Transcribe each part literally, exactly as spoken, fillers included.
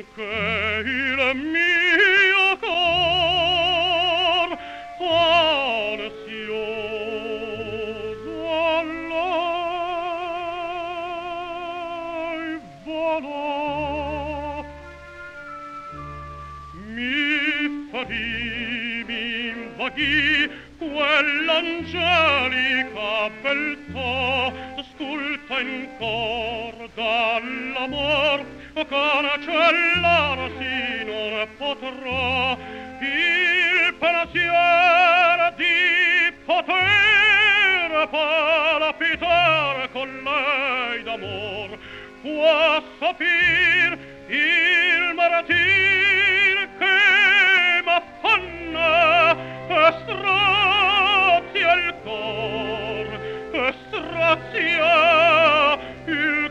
che il mio cor ansioso a lei volò. Mi farì, mi invaghì quell'angelica beltà, sculta in cor dall'amor, cancellarsi non potrà il pensiero di poter palapitar con lei d'amor, può sopir il martir che m'affanna e strazia il cor, e strazia il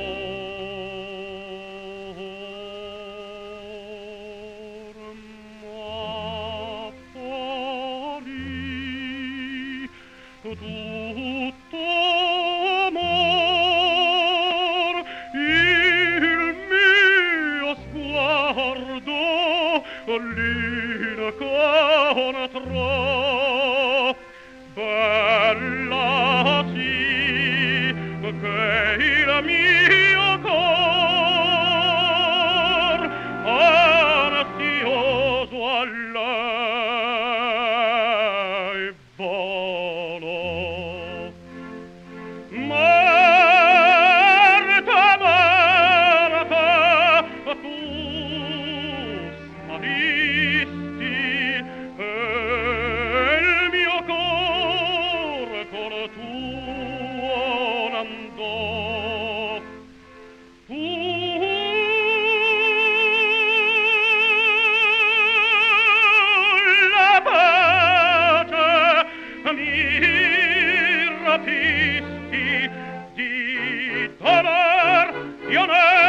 cor. Ma poi tutto amor il mio sguardo l'incontrò. Bella sì che il mio cor ansioso a lei volò. Marta, Marta, tu sparisti e il mio cor cor tuo n'andò. Tu la pace mi rapisti di dolor io ne